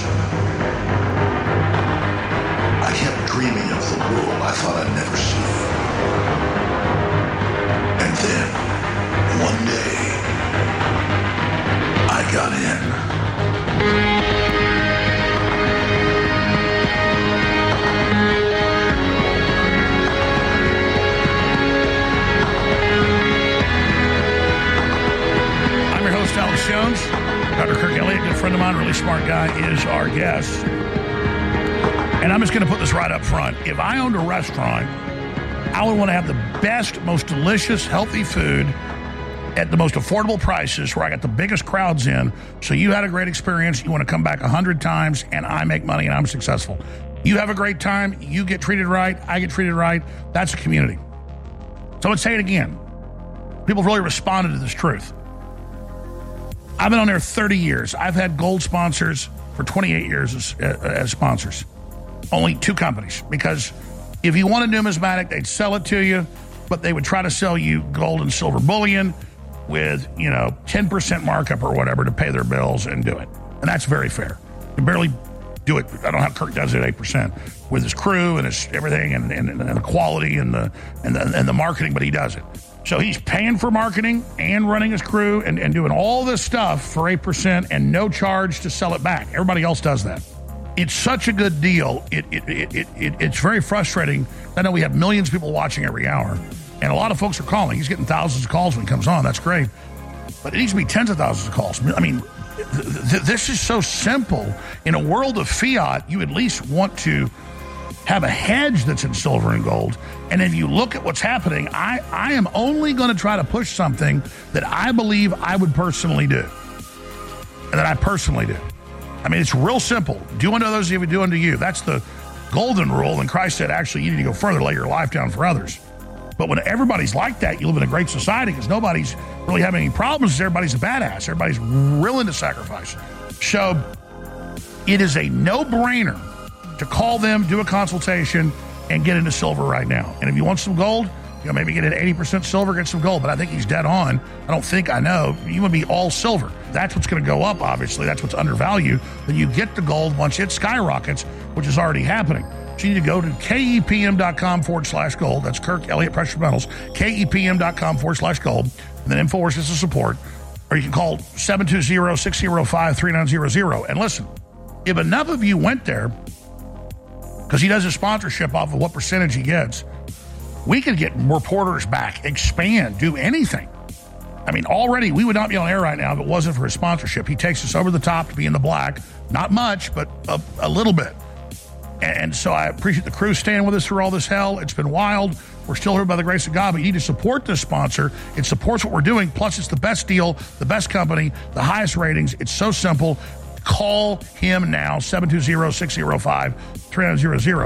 I kept dreaming of the world I thought I'd never see. And then, one day, I got in. I'm your host, Alex Jones. Doctor Kirk Elliott, good friend of mine, really smart guy, is our guest. And I'm just going to put this right up front. If I owned a restaurant, I would want to have the best, most delicious, healthy food at the most affordable prices where I got the biggest crowds in. So you had a great experience. You want to come back a hundred times and I make money and I'm successful. You have a great time. You get treated right. I get treated right. That's a community. So let's say it again. People have really responded to this truth. I've been on there thirty years. I've had gold sponsors for twenty-eight years as, uh, as sponsors. Only two companies, because if you want a numismatic, they'd sell it to you. but they would try to sell you gold and silver bullion with, you know, ten percent markup or whatever to pay their bills and do it. And that's very fair. You barely do it. I don't know how Kirk does it at eight percent with his crew and his everything and, and, and the quality and the, and the and the marketing, but he does it. So he's paying for marketing and running his crew and, and doing all this stuff for eight percent and no charge to sell it back. Everybody else does that. It's such a good deal. It, it, it, it, it It's very frustrating. I know we have millions of people watching every hour, and a lot of folks are calling. He's getting thousands of calls when he comes on. That's great. But it needs to be tens of thousands of calls. I mean, th- th- this is so simple. In a world of fiat, you at least want to have a hedge that's in silver and gold. And if you look at what's happening, I, I am only going to try to push something that I believe I would personally do. And that I personally do. I mean, it's real simple. Do unto others as you would do unto you. That's the golden rule. And Christ said, actually, you need to go further, lay your life down for others. But when everybody's like that, you live in a great society because nobody's really having any problems. Everybody's a badass. Everybody's willing to sacrifice. So it is a no-brainer to call them, do a consultation, and get into silver right now. And if you want some gold, you know, maybe get an eighty percent silver, get some gold. But I think he's dead on. I don't think I know. You want to be all silver. That's what's going to go up, obviously. That's what's undervalued. Then you get the gold once it skyrockets, which is already happening. So you need to go to kepm.com forward slash gold. That's Kirk Elliott Precious Metals. kepm.com forward slash gold. And then InfoWars is the support. Or you can call seven two zero, six zero five, three nine zero zero. And listen, if enough of you went there, because he does his sponsorship off of what percentage he gets, we could get reporters back, expand, do anything. I mean, already we would not be on air right now if it wasn't for his sponsorship. He takes us over the top to be in the black. Not much, but a, a little bit. And so I appreciate the crew staying with us through all this hell. It's been wild. We're still here by the grace of God, but you need to support this sponsor. It supports what we're doing. Plus, it's the best deal, the best company, the highest ratings. It's so simple. Call him now, seven two zero, six zero five, three nine zero zero.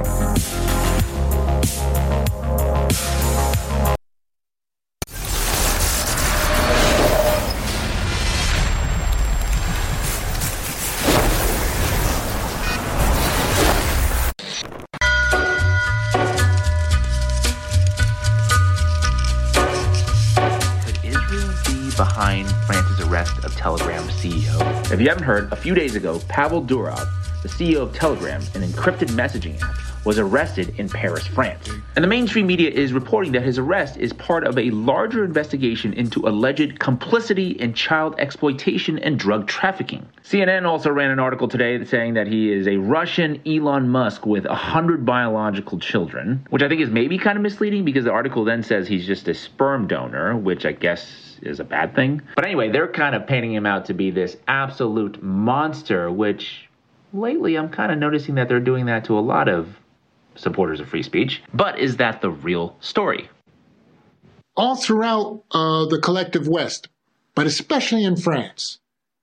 Behind France's arrest of Telegram C E O. If you haven't heard, a few days ago, Pavel Durov, the C E O of Telegram, an encrypted messaging app, was arrested in Paris, France. And the mainstream media is reporting that his arrest is part of a larger investigation into alleged complicity in child exploitation and drug trafficking. C N N also ran an article today saying that he is a Russian Elon Musk with one hundred biological children, which I think is maybe kind of misleading because the article then says he's just a sperm donor, which I guess is a bad thing. But anyway, they're kind of painting him out to be this absolute monster, which lately I'm kind of noticing that they're doing that to a lot of supporters of free speech. But is that the real story? All throughout uh, the collective West, but especially in France,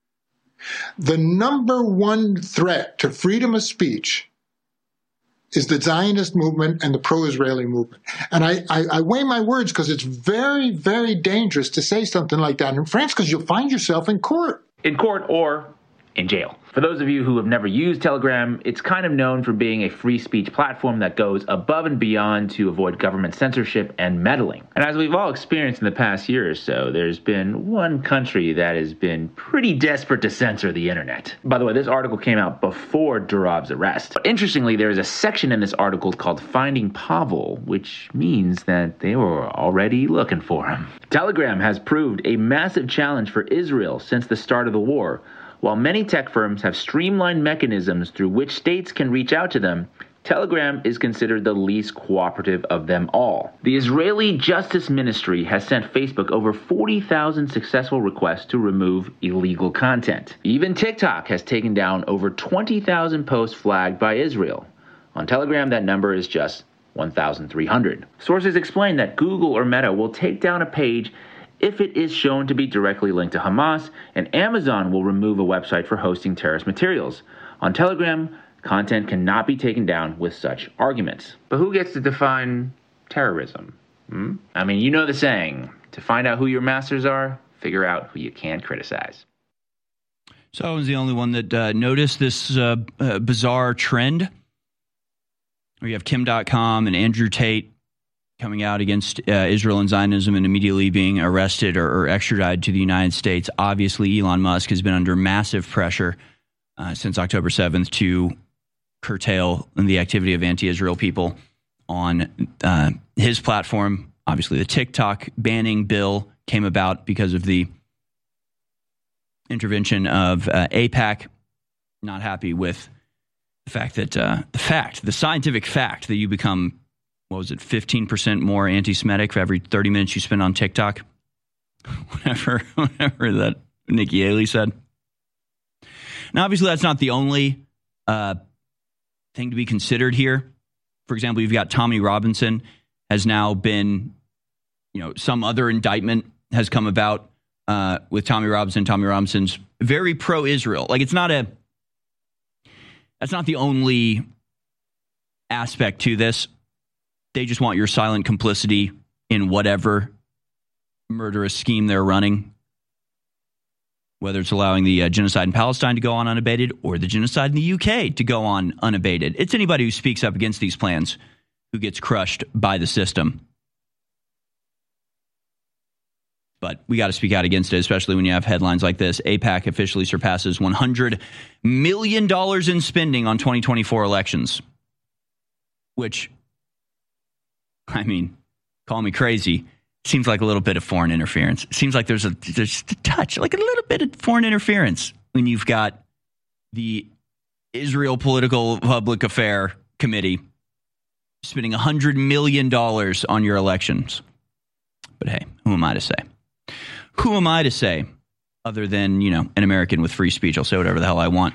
the number one threat to freedom of speech is the Zionist movement and the pro-Israeli movement. And I, I, I weigh my words because it's very, very dangerous to say something like that in France because you'll find yourself in court. In court or in jail. For those of you who have never used Telegram, it's kind of known for being a free speech platform that goes above and beyond to avoid government censorship and meddling. And as we've all experienced in the past year or so, there's been one country that has been pretty desperate to censor the internet. By the way, this article came out before Durov's arrest. Interestingly, there is a section in this article called Finding Pavel, which means that they were already looking for him. Telegram has proved a massive challenge for Israel since the start of the war. While many tech firms have streamlined mechanisms through which states can reach out to them, Telegram is considered the least cooperative of them all. The Israeli Justice Ministry has sent Facebook over forty thousand successful requests to remove illegal content. Even TikTok has taken down over twenty thousand posts flagged by Israel. On Telegram, that number is just one thousand three hundred. Sources explain that Google or Meta will take down a page if it is shown to be directly linked to Hamas, and Amazon will remove a website for hosting terrorist materials. On Telegram, content cannot be taken down with such arguments. But who gets to define terrorism? Hmm? I mean, you know the saying, to find out who your masters are, figure out who you can't criticize. So I was the only one that uh, noticed this uh, uh, bizarre trend. We have Kim dot com and Andrew Tate coming out against uh, Israel and Zionism and immediately being arrested or, or extradited to the United States. Obviously, Elon Musk has been under massive pressure uh, since October seventh to curtail the activity of anti-Israel people on uh, his platform. Obviously, the TikTok banning bill came about because of the intervention of uh, AIPAC. Not happy with the fact that uh, the fact, the scientific fact that you become, what was it, fifteen percent more anti-Semitic for every thirty minutes you spend on TikTok? Whatever, whatever that Nikki Haley said. Now, obviously, that's not the only uh, thing to be considered here. For example, you've got Tommy Robinson has now been, you know, some other indictment has come about uh, with Tommy Robinson. Tommy Robinson's very pro-Israel. Like, it's not a, that's not the only aspect to this. They just want your silent complicity in whatever murderous scheme they're running, whether it's allowing the uh, genocide in Palestine to go on unabated or the genocide in the U K to go on unabated. It's anybody who speaks up against these plans who gets crushed by the system. But we got to speak out against it, especially when you have headlines like this. AIPAC officially surpasses one hundred million dollars in spending on twenty twenty-four elections, which, I mean, call me crazy. Seems like a little bit of foreign interference. Seems like there's a there's a touch, like a little bit of foreign interference when you've got the Israel Political Public Affair Committee spending one hundred million dollars on your elections. But hey, who am I to say? Who am I to say other than, you know, an American with free speech? I'll say whatever the hell I want.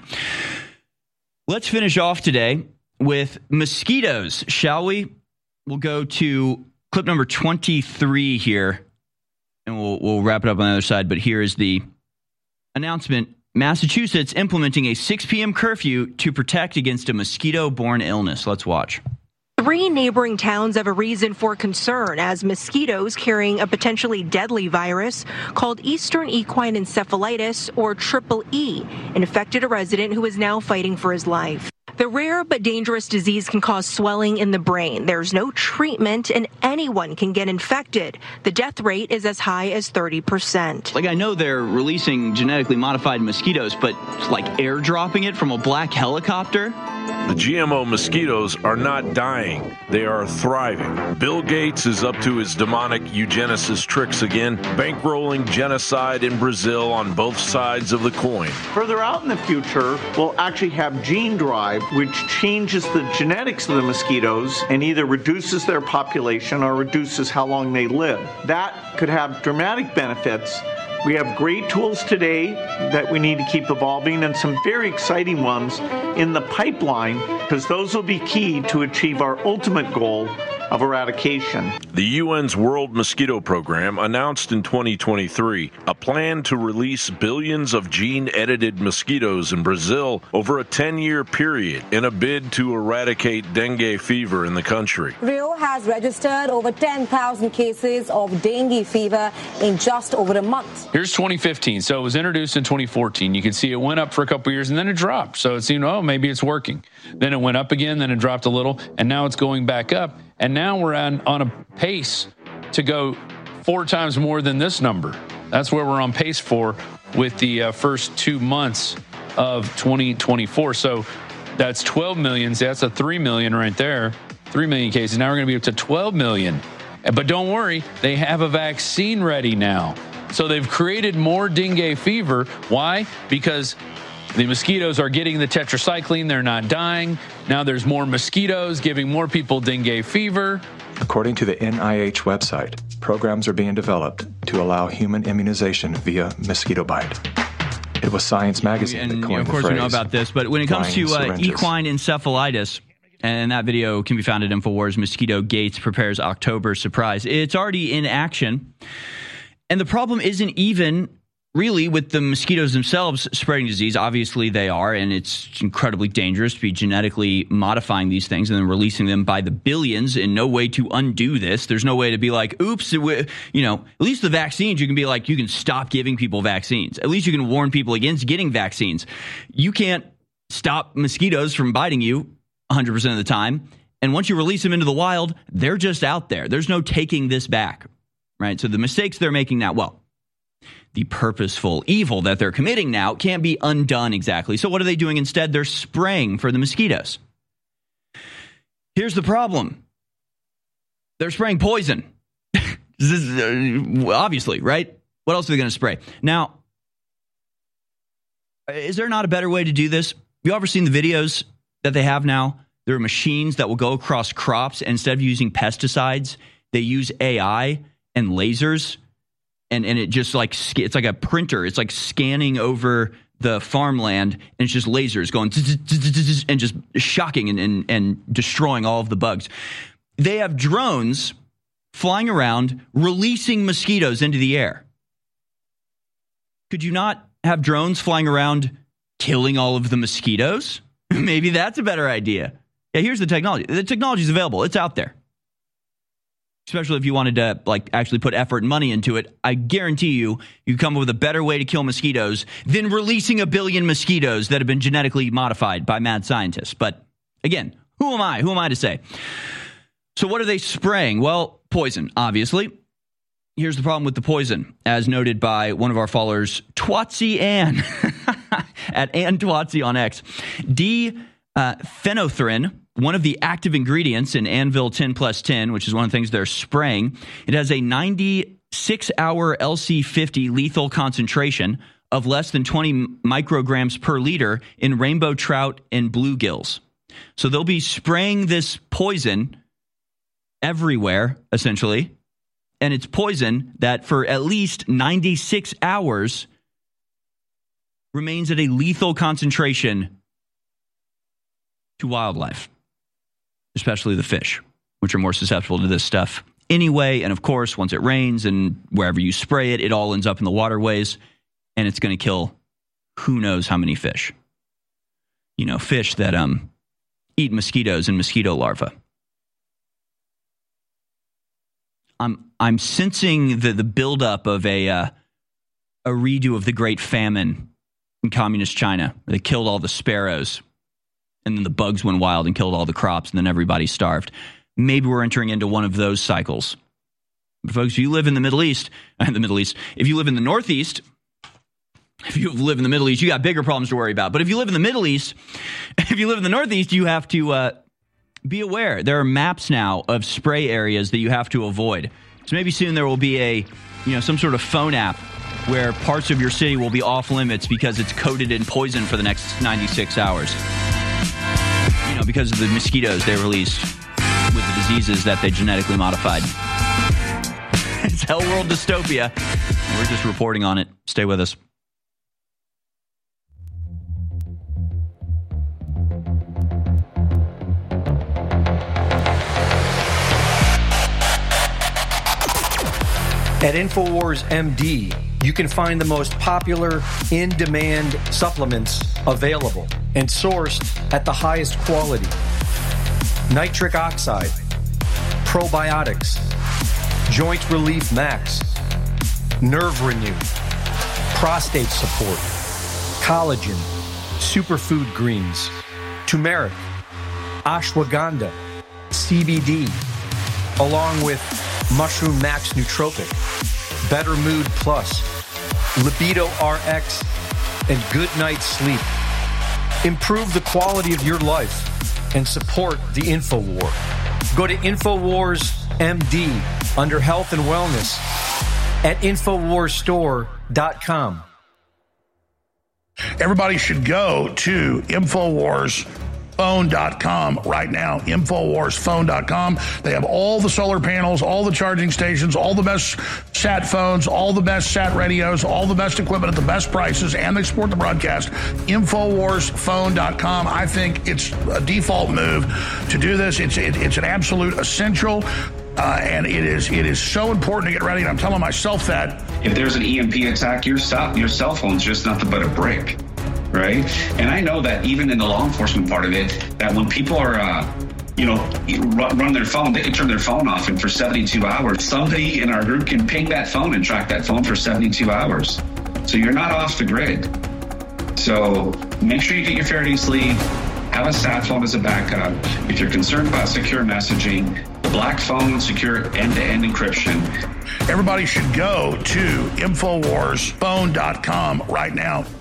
Let's finish off today with mosquitoes, shall we? We'll go to clip number twenty-three here, and we'll we'll wrap it up on the other side. But here is the announcement. Massachusetts implementing a six p.m. curfew to protect against a mosquito-borne illness. Let's watch. Three neighboring towns have a reason for concern as mosquitoes carrying a potentially deadly virus called Eastern Equine Encephalitis, or Triple E, infected a resident who is now fighting for his life. The rare but dangerous disease can cause swelling in the brain. There's no treatment and anyone can get infected. The death rate is as high as thirty percent. Like, I know they're releasing genetically modified mosquitoes, but like airdropping it from a black helicopter? The G M O mosquitoes are not dying. They are thriving. Bill Gates is up to his demonic eugenicist tricks again, bankrolling genocide in Brazil on both sides of the coin. Further out in the future, we'll actually have gene drive, which changes the genetics of the mosquitoes and either reduces their population or reduces how long they live. That could have dramatic benefits. We have great tools today that we need to keep evolving and some very exciting ones in the pipeline, because those will be key to achieve our ultimate goal of eradication. The U N's World Mosquito Program announced in twenty twenty-three a plan to release billions of gene-edited mosquitoes in Brazil over a ten-year period in a bid to eradicate dengue fever in the country. Rio has registered over ten thousand cases of dengue fever in just over a month. Here's twenty fifteen. So it was introduced in twenty fourteen. You can see it went up for a couple years and then it dropped. So it seemed, oh, maybe it's working. Then it went up again, then it dropped a little, and now it's going back up. And now we're on, on a pace to go four times more than this number. That's where we're on pace for with the uh, first two months of twenty twenty-four. So that's twelve million. So that's a three million right there. three million cases. Now we're going to be up to twelve million. But don't worry, they have a vaccine ready now. So they've created more dengue fever. Why? Because the mosquitoes are getting the tetracycline. They're not dying. Now there's more mosquitoes giving more people dengue fever. According to the N I H website, programs are being developed to allow human immunization via mosquito bite. It was Science Magazine and, that coined you know, of course the phrase, we know about this, but when it comes to uh, equine encephalitis, and that video can be found at InfoWars, Mosquito Gates prepares October surprise. It's already in action. And the problem isn't even really with the mosquitoes themselves spreading disease. Obviously they are, and it's incredibly dangerous to be genetically modifying these things and then releasing them by the billions. In no way to undo this. There's no way to be like, oops, you know, at least the vaccines, you can be like, you can stop giving people vaccines. At least you can warn people against getting vaccines. You can't stop mosquitoes from biting you one hundred percent of the time. And once you release them into the wild, they're just out there. There's no taking this back, right? So the mistakes they're making now, well, the purposeful evil that they're committing now can't be undone exactly. So what are they doing instead? They're spraying for the mosquitoes. Here's the problem. They're spraying poison. This is, uh, obviously, right? What else are they going to spray? Now, is there not a better way to do this? You ever seen the videos that they have now? There are machines that will go across crops. And instead of using pesticides, they use A I and lasers. And, and it just like, it's like a printer. It's like scanning over the farmland, and it's just lasers going and just shocking and, and, and destroying all of the bugs. They have drones flying around, releasing mosquitoes into the air. Could you not have drones flying around killing all of the mosquitoes? Maybe that's a better idea. Yeah, here's the technology. The technology is available. It's out there. Especially if you wanted to like actually put effort and money into it. I guarantee you, you come up with a better way to kill mosquitoes than releasing a billion mosquitoes that have been genetically modified by mad scientists. But again, who am I? Who am I to say? So what are they spraying? Well, poison, obviously. Here's the problem with the poison, as noted by one of our followers, Twatsy Ann, at Ann Twatsy on X. D-phenothrene, one of the active ingredients in Anvil ten plus ten, which is one of the things they're spraying. It has a ninety-six hour L C fifty lethal concentration of less than twenty micrograms per liter in rainbow trout and bluegills. So they'll be spraying this poison everywhere, essentially. And it's poison that for at least ninety-six hours remains at a lethal concentration to wildlife, especially the fish, which are more susceptible to this stuff anyway. And of course, once it rains and wherever you spray it, it all ends up in the waterways, and it's going to kill who knows how many fish. You know, fish that um eat mosquitoes and mosquito larvae. I'm I'm sensing the the buildup of a uh, a redo of the Great Famine in communist China. They killed all the sparrows, and then the bugs went wild and killed all the crops, and then everybody starved. Maybe we're entering into one of those cycles. But folks, if you live in the Middle East, in the Middle East, if you live in the Northeast, if you live in the Middle East, you got bigger problems to worry about. But if you live in the Middle East, if you live in the Northeast, you have to uh, be aware. There are maps now of spray areas that you have to avoid. So maybe soon there will be a, you know, some sort of phone app where parts of your city will be off limits because it's coated in poison for the next ninety-six hours. You know, because of the mosquitoes they released with the diseases that they genetically modified. It's Hell World Dystopia. We're just reporting on it. Stay with us. At InfoWars M D, you can find the most popular in-demand supplements available and sourced at the highest quality. Nitric oxide, probiotics, joint relief max, nerve renew, prostate support, collagen, superfood greens, turmeric, ashwagandha, C B D, along with Mushroom Max Nootropic, Better Mood Plus, Libido R X, and Good Night Sleep. Improve the quality of your life and support the InfoWar. Go to InfoWars M D under Health and Wellness at infowars store dot com. Everybody should go to infowars phone dot com right now, infowars phone dot com. They have all the solar panels, all the charging stations, all the best sat phones, all the best sat radios, all the best equipment at the best prices, and they support the broadcast. infowars phone dot com. I think it's a default move to do this. It's it, it's an absolute essential, uh, and it is it is so important to get ready, and I'm telling myself that. If there's an E M P attack, your cell, your cell phone's just nothing but a brick. Right? And I know that even in the law enforcement part of it, that when people are, uh, you know, run, run their phone, they can turn their phone off, and for seventy-two hours, somebody in our group can ping that phone and track that phone for seventy-two hours. So you're not off the grid. So make sure you get your Faraday sleeve, have a sat phone as a backup. If you're concerned about secure messaging, the Black Phone secure end-to-end encryption. Everybody should go to Infowars Phone dot com right now.